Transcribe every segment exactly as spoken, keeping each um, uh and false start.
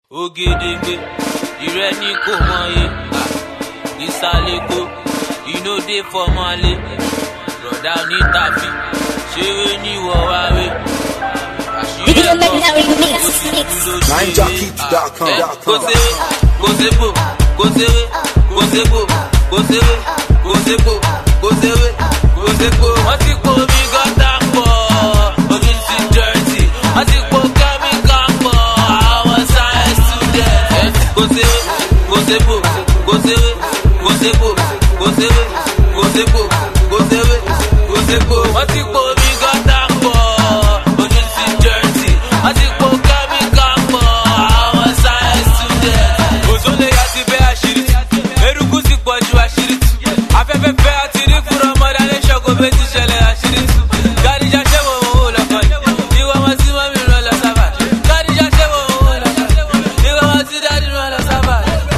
Ogedegbe, ìrẹ́ni kò mọye, ìsàlẹ̀kọ, inú dé fọmọlé, rọ̀dá onítàfi, ṣeré ní wọ̀wáwé. nine jockey dot com. Kò séré, kò sépò, kò séré, kò sépò, kò séré, kò sépò, kò séré, kò sépò. Wọ́n ti po omi gọ́tà pọ̀, omi ti dọ̀tí, wọ́n ti po kẹ́míkà pọ̀, àwọn science student. Kò séré, kò sépò, kò séré, kò sépò, kò séré, kò sépò, kò séré, kò sépò. Wọ́n ti po omi gọ́tà pọ̀, omi ti dọ̀tí, wọ́n ti po kẹ́míkà pọ̀, àwọn science student. Òṣòlè yà ti bẹ́ àṣírí, eruku ti pọ̀ ju àṣírí tù. Afẹ́fẹ́ fẹ́ àti rí fúnra ọmọdé alẹ́ ṣọ́kò bẹ́ẹ̀ ti ṣẹlẹ̀ àṣírí tù. Gàdíjà ṣé wọ́n wò ó lọ́kọ̀ yìí, ìwọ wọn sí mọ́mí rán lọ sábà. Gàdíjà ṣé wọ́n wò ó lọ́kọ̀ yìí, ìwọ wọn sí dáàdì rán lọ sábà.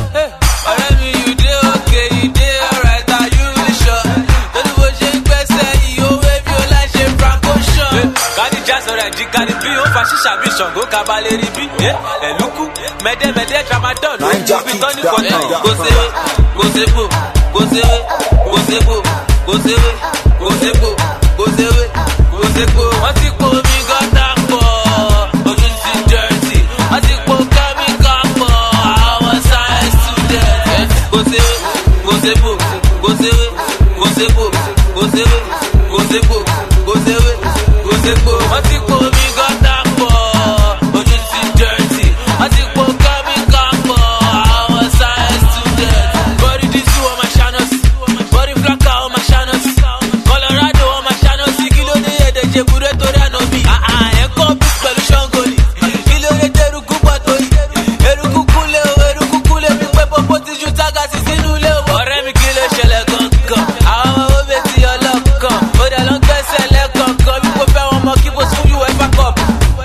Ọ̀rẹ́ mi, you dey okay, you dey alright, are you really sure? Lórí bó ṣe ń gbẹ́sẹ̀ yìí, ó wé bí ó láì ṣe franco ṣan. Gàdíjà sọ̀rọ̀ ẹ̀jí kárí bí ó fa ṣíṣà bí Ṣàngó kabalẹ̀ rí bí. Ẹ̀lúkú, mẹ́dẹ́mẹ́dẹ́ tramadol, ó ti fi tán ní kọ́tà. Kò séré, kò sépò, kò séré, kò sépò, kò séré, kò sépò, kò séré, kò sépò. Wọ́n ti po omi gọ́tà pọ̀, omi ti dọ̀tí, wọ́n ti po kẹ́míkà pọ̀, àwọn science student. Kò séré, kò sépò, kò séré, kò sépò, kò séré, kò sépò, kò séré, kò sépò. Wọ́n ti po omi gọ́tà pọ̀, omi ti dọ̀tí, wọ́n ti po kẹ́míkà pọ̀, àwọn science student. Body this on my channels, body flanker on my channels, Colorado on my channels. Kilo de yede jebure tori anobi. Ah ah, eko bis pẹ̀lú Ṣàngóni. Kilo de teruku patoyi, eruku kule o, eruku kule mi pe popo ti ju taga si sínú ilé o. Ọ̀rẹ́ mi kí ló ṣẹlẹ̀ gangan, àwọn ọmọ owó ti ọlọ́kan, ó dẹ̀ lọ ń gbẹ́sẹ̀ lẹ́kọ̀ọ̀kan, bí kò fẹ́ wọn mọ kí bó sún UEFA Cup.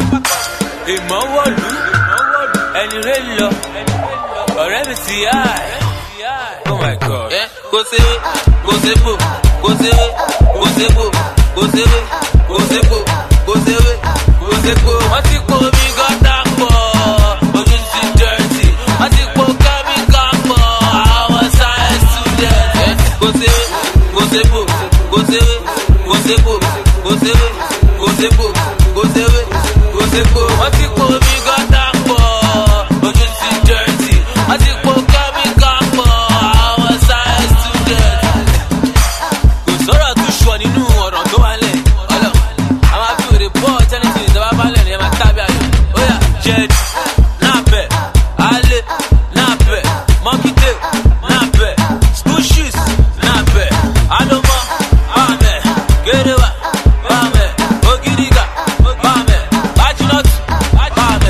Ìmọ̀ wọ̀lú, ẹni rẹ̀ lọ, ọ̀rẹ́ mi ti yá ẹ̀. Oh my God. Kò séré, kò sépò, kò séré, kò sépò, kò séré, kò sépò, kò séré, kò sépò. Wọ́n ti po omi gọ́tà pọ̀, omi ti dọ̀tí, wọ́n ti po kẹ́míkà pọ̀, àwọn science student. Kò séré, kò sépò, kò séré, kò sépò, kò séré, kò sépò, kò séré, kò sépò. Wọ́n ti po omi gọ́tà pọ̀, omi ti dọ̀tí, wọ́n ti po kẹ́míkà pọ̀, àwọn science student. Kò sọ̀rọ̀ tó ṣùọ́ nínú ọ̀rọ̀ tó wà lẹ̀. Ọlọ́, a máa fi òde bọ́ tẹ́nìtì ìjọba bá lẹ̀ ní ẹ máa tábí ayò. Ó yá, jẹ́ẹ̀dì, náà bẹ̀, alẹ́, náà bẹ̀, mọ́kítẹ́, náà bẹ̀, school shoes, náà bẹ̀, alọ́mọ, bámẹ̀, gẹ́rẹ́wà, bámẹ̀, ògidìgà, bámẹ̀, bájínọ́tù, bámẹ̀.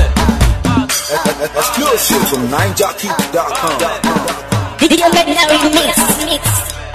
Exclusive from nine jockey dot com. Video legendary mix.